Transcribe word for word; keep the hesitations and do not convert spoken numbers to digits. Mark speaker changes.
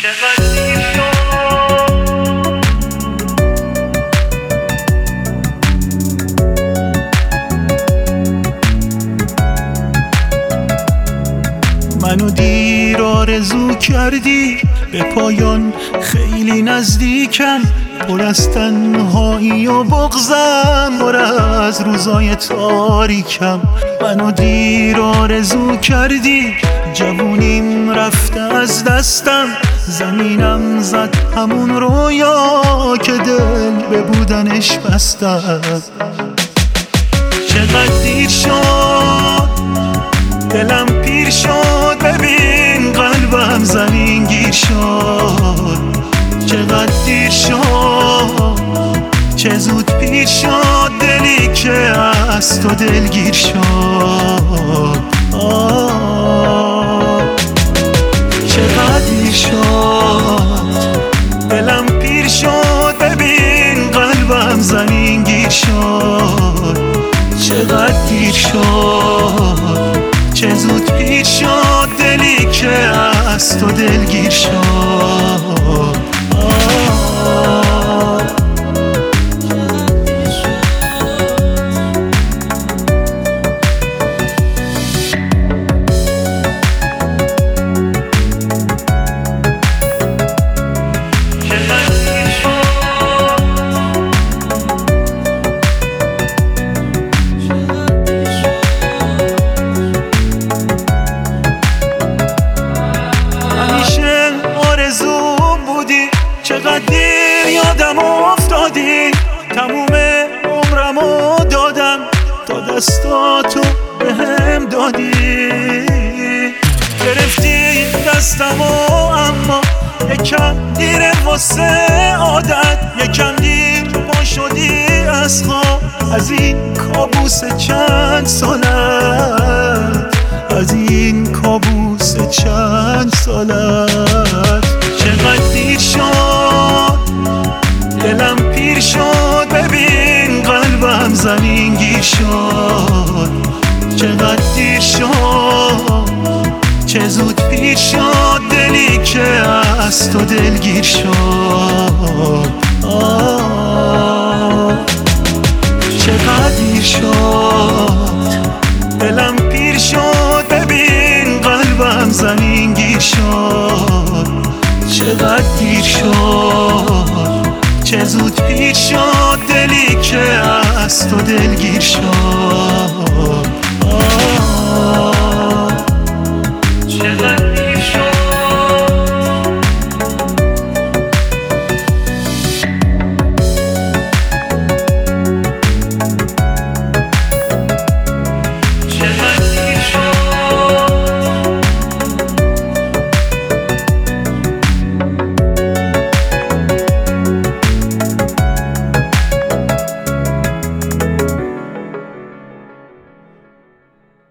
Speaker 1: چقدر دیر شد. منو دیر آرزو کردی، به پایان خیلی نزدیکم، پر از تنهایی و بغضم، پر از روزای تاریکم. منو دیر آرزو کردی، جوونیم رفته از دستم، زمینم زد همون رویا که دل به بودنش بستم. چقدر دیر شد، دلم پیر شد، ببین قلبم زمین گیر شد. چقدر دیر شد، چه زود پیر شد، دلی که از تو دلگیر شد. آه چقدر دیر شد، دلم پیر شد، ببین قلبم زمین گیر شد. چقدر دیر شد، چه زود پیر شد، دلی که از تو دلگیر شد. چقدر دیر یادم افتادی، تموم عمرمو دادم تا دستاتو بهم دادی. گرفتی دستمو اما یکم دیر واسه عادت، یکم دیر پا شدی از خواب، از این کابوس چند سالت، از این کابوس چند سالت. چقدر دیر شد، دلم پیر شد، ببین قلبم زمین گیر شد. چقدر دیر شد، چه زود پیر شد، دلی که از تو دلگیر شد. آه چقدر دیر شد، دلم پیر شد، ببین قلبم زمین گیر شد. چقدر دیر شد، چه زود پیر شد، دلی که از تو دلگیر شد.